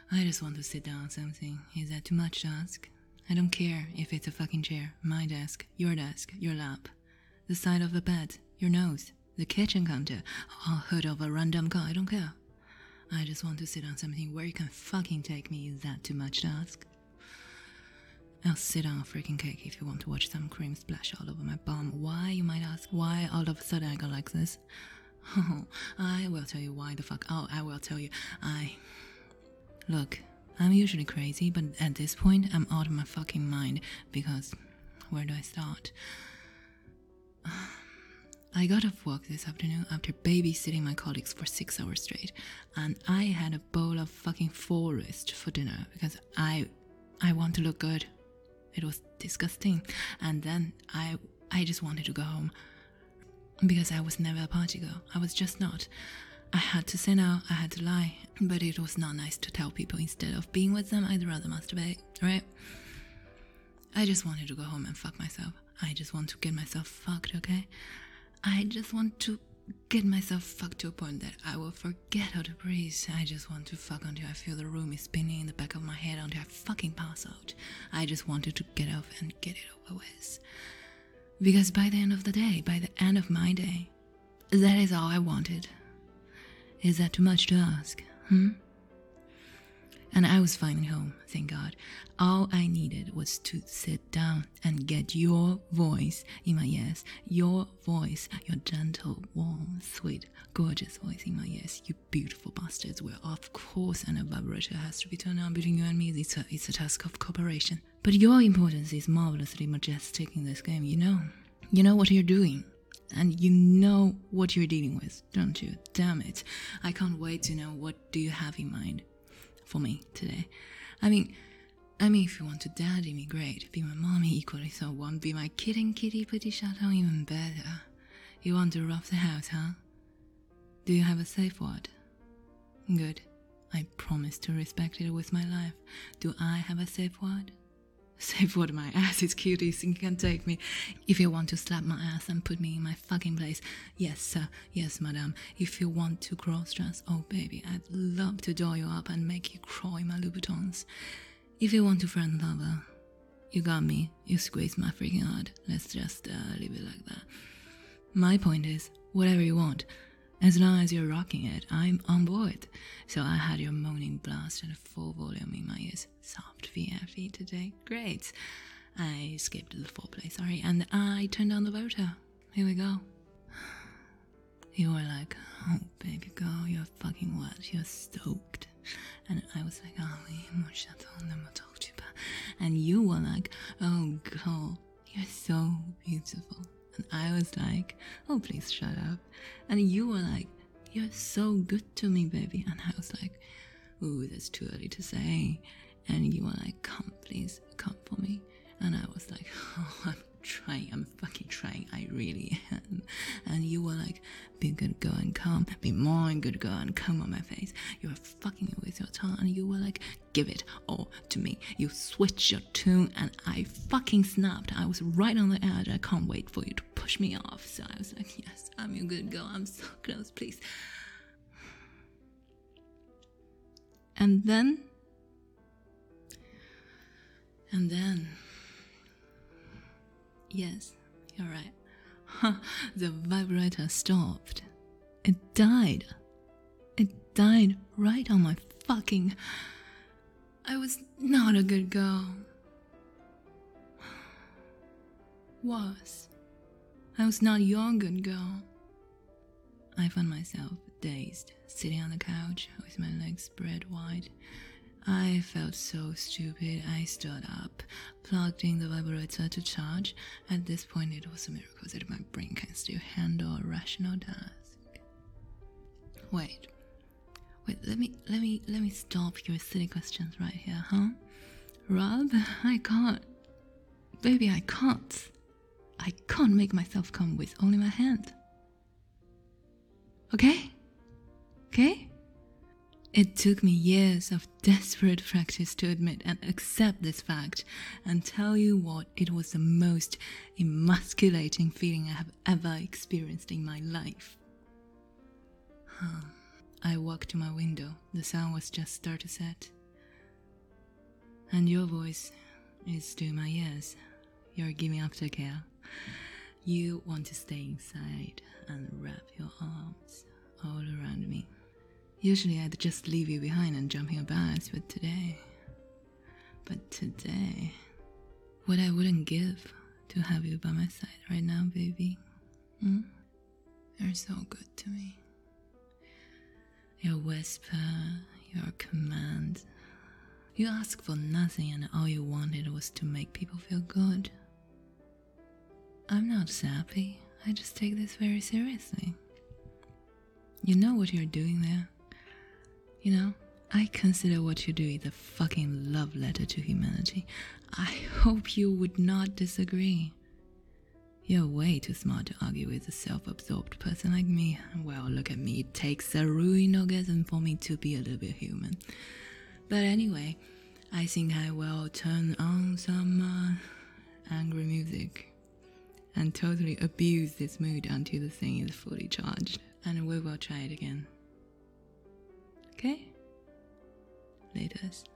I just want to sit down on something. Is that too much to ask? I don't care if it's a fucking chair, my desk, your lap, the side of the bed, your nose, the kitchen counter, or hood of a random car. I don't care. I just want to sit on something where you can fucking take me. Is that too much to ask? I'll sit on a freaking cake if you want to watch some cream splash all over my bum. Why, you might ask? Why all of a sudden I got like this? Oh, I will tell you why the fuck. Oh, I will tell you. Look, I'm usually crazy, but at this point, I'm out of my fucking mind because where do I start? I got off work this afternoon after babysitting my colleagues for 6 hours straight, and I had a bowl of fucking forest for dinner because I want to look good. It was disgusting. And then I just wanted to go home because I was never a party girl. I was just not. I had to say no, I had to lie, but it was not nice to tell people instead of being with them, I'd rather masturbate, right? I just wanted to go home and fuck myself. I just want to get myself fucked, okay? I just want to get myself fucked to a point that I will forget how to breathe. I just want to fuck until I feel the room is spinning in the back of my head until I fucking pass out. I just wanted to get off and get it over with. Because by the end of the day, by the end of my day, that is all I wanted. Is that too much to ask? And I was finally home, thank God. All I needed was to sit down and get your voice in my ears. Your voice, your gentle, warm, sweet, gorgeous voice in my ears. You beautiful bastards. Well, of course, and a vibrator has to be turned on between you and me. It's a task of cooperation. But your importance is marvelously majestic in this game, you know? You know what you're doing. And you know what you're dealing with, don't you? Damn it. I can't wait to know what do you have in mind for me today. I mean, if you want to daddy me, great. Be my mommy, equally so. Want be my kitty putty shadow, even better. You want to rough the house, huh? Do you have a safe word? Good. I promise to respect it with my life. Do I have a safe word? Safe word, my ass is cute, you think you can take me. If you want to slap my ass and put me in my fucking place, yes sir, yes madam. If you want to cross-dress, oh baby, I'd love to doll you up and make you crawl in my Louboutins. If you want to friend lover, you got me, you squeeze my freaking heart. Let's just leave it like that. My point is, whatever you want, as long as you're rocking it, I'm on board. So I had your moaning blast at full volume in my ears. Soft VFE today. Great. I skipped the foreplay, sorry, and I turned on the voter. Here we go. You were like, oh baby girl, you're fucking wet, you're stoked. And I was like, oh, and you were like, oh girl, you're so beautiful. And I was like, oh please shut up. And you were like, you're so good to me, baby. And I was like, ooh, that's too early to say. And you were like, come please, come for me. And I was like, oh, I'm fucking trying, I really am. And you were like, be a good girl and come, be more a good girl and come on my face. You were fucking me with your tongue, and you were like, give it all to me. You switched your tune and I fucking snapped. I was right on the edge. I can't wait for you to push me off. So I was like, yes, I'm your good girl, I'm so close, please. And then yes, you're right. The vibrator stopped. It died. It died right on my fucking... I was not a good girl. Was. I was not your good girl. I found myself dazed, sitting on the couch with my legs spread wide. I felt so stupid. I stood up, plugged in the vibrator to charge. At this point, it was a miracle that my brain can still handle a rational task. Wait, let me stop your silly questions right here, huh? Rob, I can't. Baby, I can't. I can't make myself come with only my hand. Okay? Okay? It took me years of desperate practice to admit and accept this fact and tell you what, it was the most emasculating feeling I have ever experienced in my life. I walked to my window. The sun was just starting to set. And your voice is to my ears. You're giving aftercare. You want to stay inside and wrap your arms all around me. Usually I'd just leave you behind and jump in your bags, but today, what I wouldn't give to have you by my side right now, baby. You're so good to me. Your whisper, your command. You asked for nothing and all you wanted was to make people feel good. I'm not sappy. I just take this very seriously. You know what you're doing there? You know, I consider what you do is a fucking love letter to humanity. I hope you would not disagree. You're way too smart to argue with a self-absorbed person like me. Well, look at me. It takes a ruined orgasm for me to be a little bit human. But anyway, I think I will turn on some angry music and totally abuse this mood until the thing is fully charged. And we will try it again. Okay? Laters.